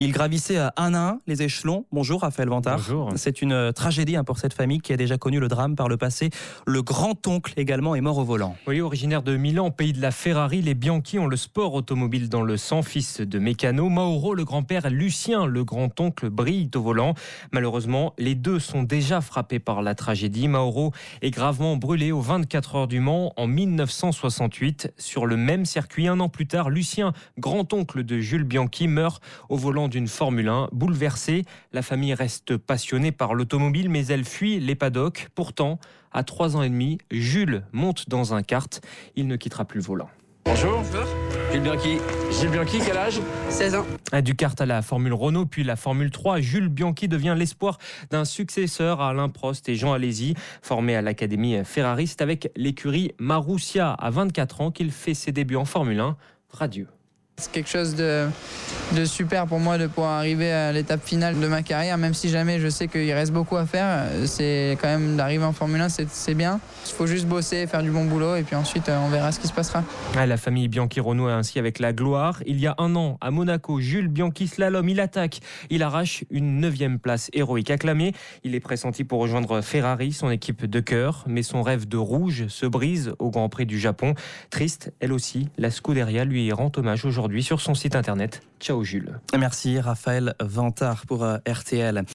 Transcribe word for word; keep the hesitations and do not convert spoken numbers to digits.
Il gravissait un à un les échelons. Bonjour Raphaël Vantard. Bonjour. C'est une tragédie pour cette famille qui a déjà connu le drame par le passé. Le grand-oncle également est mort au volant. Oui, originaire de Milan, pays de la Ferrari, les Bianchi ont le sport automobile dans le sang. Fils de mécano, Mauro, le grand-père, Lucien, le grand-oncle, brillent au volant. Malheureusement, les deux sont déjà frappés par la tragédie. Mauro est gravement brûlé aux vingt-quatre heures du Mans en mille neuf cent soixante-huit. Sur le même circuit, un an plus tard, Lucien, grand-oncle de Jules Bianchi, meurt au volant d'une Formule un. Bouleversée, la famille reste passionnée par l'automobile, mais elle fuit les paddocks. Pourtant, à trois ans et demi, Jules monte dans un kart. Il ne quittera plus le volant. Bonjour. Bonjour. Jules Bianchi. Jules Bianchi, quel âge ? seize ans. Du kart à la Formule Renault, puis la Formule trois, Jules Bianchi devient l'espoir d'un successeur à Alain Prost et Jean Alesi. Formé à l'Académie Ferrari, c'est avec l'écurie Marussia à vingt-quatre ans qu'il fait ses débuts en Formule un. Radieux. C'est quelque chose de, de super pour moi de pouvoir arriver à l'étape finale de ma carrière, même si jamais je sais qu'il reste beaucoup à faire. C'est quand même d'arriver en Formule un, c'est, c'est bien. Il faut juste bosser, faire du bon boulot et puis ensuite on verra ce qui se passera. La famille Bianchi renoue ainsi avec la gloire. Il y a un an, à Monaco, Jules Bianchi slalom, il attaque. Il arrache une neuvième place héroïque acclamée. Il est pressenti pour rejoindre Ferrari, son équipe de cœur. Mais son rêve de rouge se brise au Grand Prix du Japon. Triste, elle aussi, la Scuderia lui rend hommage aujourd'hui sur son site internet. Ciao Jules. Merci Raphaël Vantard pour R T L.